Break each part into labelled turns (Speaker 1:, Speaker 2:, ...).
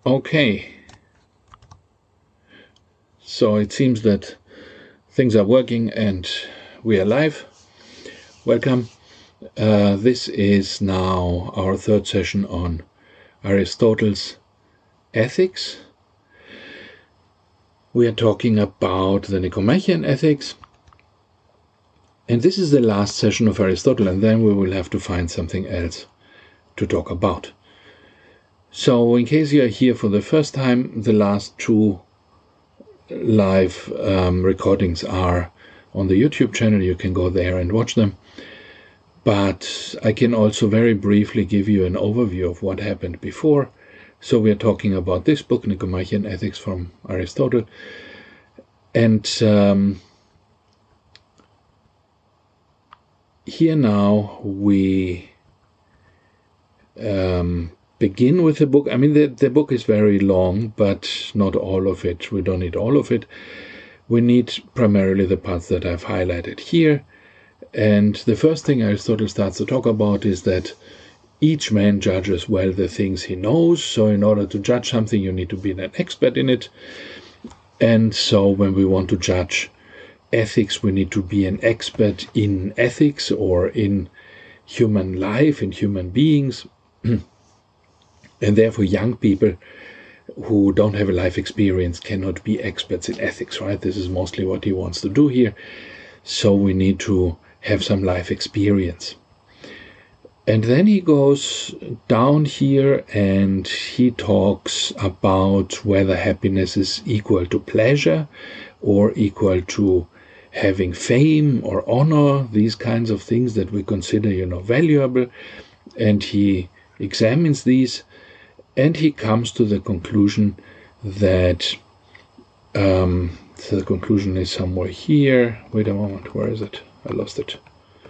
Speaker 1: Okay, so it seems that things are working and we are live. Welcome. This is now our third session on Aristotle's Ethics. We are talking about the Nicomachean Ethics, and this is the last session of Aristotle, and then we will have to find something else to talk about. So in case you are here for the first time, the last two live recordings are on the YouTube channel. You can go there and watch them. But I can also very briefly give you an overview of what happened before. So we are talking about this book, Nicomachean Ethics from Aristotle. And here now we begin with the book. I mean, the book is very long, but not all of it. We don't need all of it. We need primarily the parts that I've highlighted here. And the first thing Aristotle starts to talk about is that each man judges well the things he knows. So in order to judge something, you need to be an expert in it. And so when we want to judge ethics, we need to be an expert in ethics or in human life, in human beings. And therefore young people who don't have a life experience cannot be experts in ethics, right? This is mostly what he wants to do here. So we need to have some life experience. And then he goes down here and he talks about whether happiness is equal to pleasure or equal to having fame or honor, these kinds of things that we consider, valuable. And he examines these. And he comes to the conclusion that, so the conclusion is somewhere here. Wait a moment, where is it? I lost it.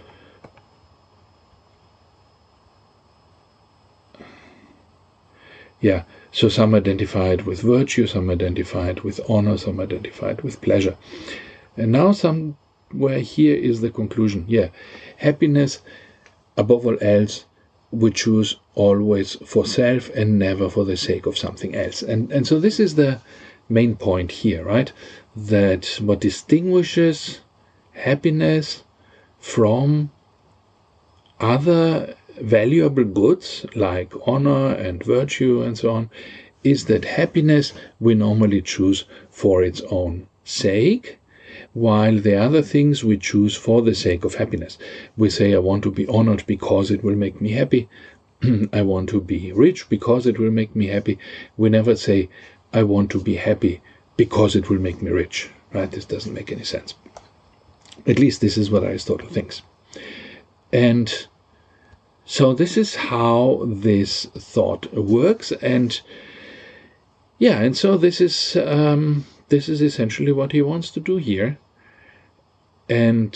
Speaker 1: Yeah, so some identified with virtue, some identified with honor, some identified with pleasure. And now somewhere here is the conclusion. Yeah, happiness, above all else, we choose always for self and never for the sake of something else. And so this is the main point here, right? That what distinguishes happiness from other valuable goods like honor and virtue and so on is that happiness we normally choose for its own sake, while the other things we choose for the sake of happiness. We say, I want to be honored because it will make me happy. I want to be rich because it will make me happy. We never say, I want to be happy because it will make me rich. Right? This doesn't make any sense. At least this is what Aristotle thinks. And so this is how this thought works. And yeah, and so this is essentially what he wants to do here. And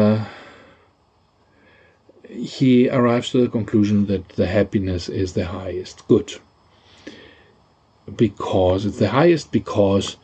Speaker 1: he arrives to the conclusion that the happiness is the highest good. Because it's the highest because